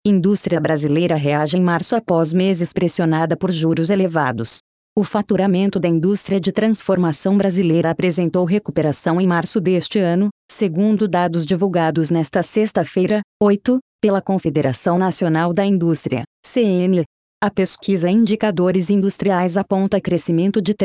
Indústria brasileira reage em março após meses pressionada por juros elevados. O faturamento da indústria de transformação brasileira apresentou recuperação em março deste ano, segundo dados divulgados nesta sexta-feira, 8, pela Confederação Nacional da Indústria, CN. A pesquisa Indicadores Industriais aponta crescimento de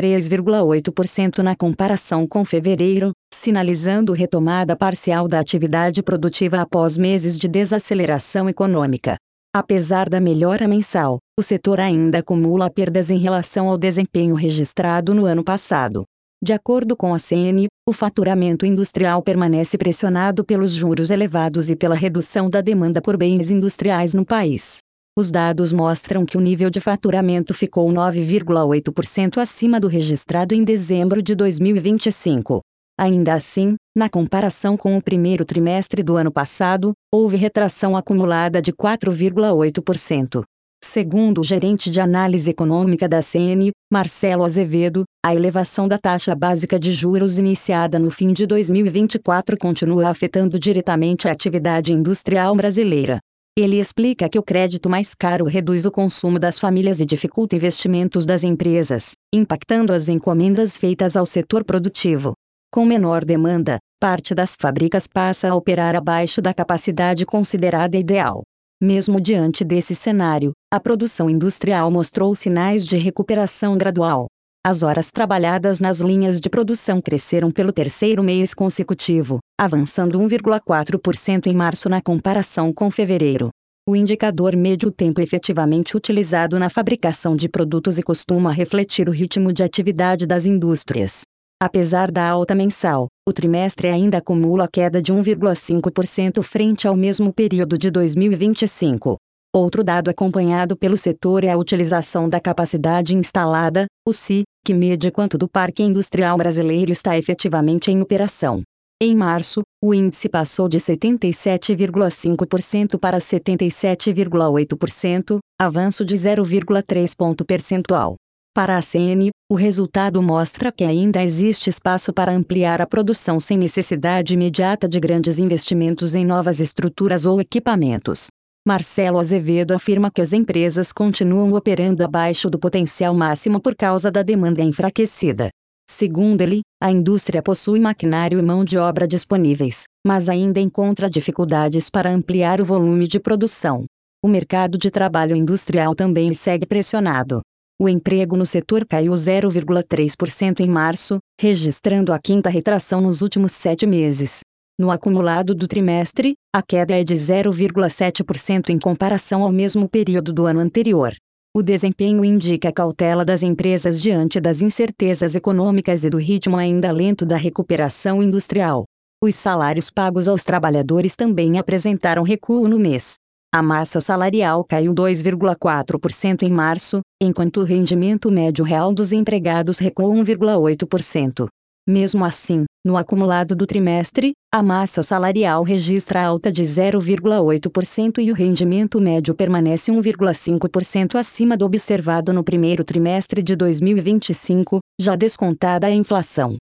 3,8% na comparação com fevereiro, sinalizando retomada parcial da atividade produtiva após meses de desaceleração econômica. Apesar da melhora mensal, o setor ainda acumula perdas em relação ao desempenho registrado no ano passado. De acordo com a CN, o faturamento industrial permanece pressionado pelos juros elevados e pela redução da demanda por bens industriais no país. Os dados mostram que o nível de faturamento ficou 9,8% acima do registrado em dezembro de 2025. Ainda assim, na comparação com o primeiro trimestre do ano passado, houve retração acumulada de 4,8%. Segundo o gerente de análise econômica da CN, Marcelo Azevedo, a elevação da taxa básica de juros iniciada no fim de 2024 continua afetando diretamente a atividade industrial brasileira. Ele explica que o crédito mais caro reduz o consumo das famílias e dificulta investimentos das empresas, impactando as encomendas feitas ao setor produtivo. Com menor demanda, parte das fábricas passa a operar abaixo da capacidade considerada ideal. Mesmo diante desse cenário, a produção industrial mostrou sinais de recuperação gradual. As horas trabalhadas nas linhas de produção cresceram pelo terceiro mês consecutivo, avançando 1,4% em março na comparação com fevereiro. O indicador mede o tempo efetivamente utilizado na fabricação de produtos e costuma refletir o ritmo de atividade das indústrias. Apesar da alta mensal, o trimestre ainda acumula queda de 1,5% frente ao mesmo período de 2025. Outro dado acompanhado pelo setor é a utilização da capacidade instalada, o CI, que mede quanto do parque industrial brasileiro está efetivamente em operação. Em março, o índice passou de 77,5% para 77,8%, avanço de 0,3 ponto percentual. Para a CN, o resultado mostra que ainda existe espaço para ampliar a produção sem necessidade imediata de grandes investimentos em novas estruturas ou equipamentos. Marcelo Azevedo afirma que as empresas continuam operando abaixo do potencial máximo por causa da demanda enfraquecida. Segundo ele, a indústria possui maquinário e mão de obra disponíveis, mas ainda encontra dificuldades para ampliar o volume de produção. O mercado de trabalho industrial também segue pressionado. O emprego no setor caiu 0,3% em março, registrando a quinta retração nos últimos 7 meses. No acumulado do trimestre, a queda é de 0,7% em comparação ao mesmo período do ano anterior. O desempenho indica a cautela das empresas diante das incertezas econômicas e do ritmo ainda lento da recuperação industrial. Os salários pagos aos trabalhadores também apresentaram recuo no mês. A massa salarial caiu 2,4% em março, enquanto o rendimento médio real dos empregados recuou 1,8%. Mesmo assim, no acumulado do trimestre, a massa salarial registra alta de 0,8% e o rendimento médio permanece 1,5% acima do observado no primeiro trimestre de 2025, já descontada a inflação.